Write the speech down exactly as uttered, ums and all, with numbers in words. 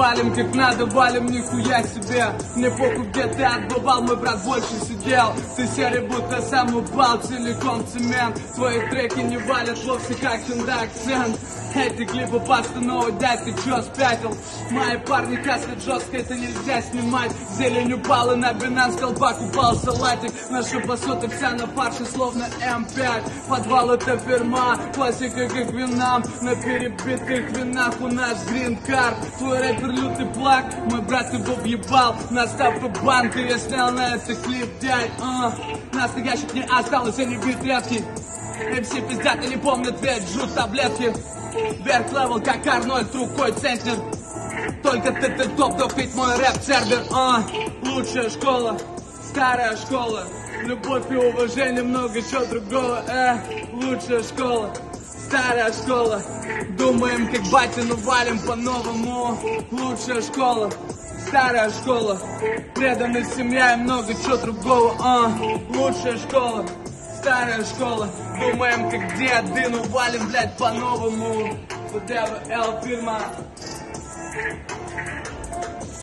валим как надо, валим нихуя себе. Мне похуй, где ты отбывал, мой брат больше сидел. Ты серый, будто сам упал, целиком цемент. Твои треки не валят вовсе как Hyundai акцент. Эти клипы постановы, дядь, ты чё спятил? Мои парни каскают жестко, это нельзя снимать. Зелень упала на Binance, колпак упал салатик. Наша басота вся на фарше, словно эм пять. Подвал это фирма, классика как винам. На перебитых винах у нас грин-карт. Твой рэпер лютый плак, мой брат его въебал. Наставка банка, я снял на это клип, дядь. А, настоящих не осталось, они бьют редкий. эм си пиздят и не помнят, ведь жрут таблетки. Вверх левел, как Арнольд, рукой центнер. Только ты, ты топ, допить мой рэп-сервер. А, лучшая школа, старая школа. Любовь и уважение, много чего другого. Э, лучшая школа, старая школа. Думаем, как батя, но валим по-новому. Лучшая школа, старая школа. Преданность, семья и много чего другого. А, лучшая школа, старая школа. Думаем, как деды, но валим, блядь, по-новому. ВДВЛ фирма.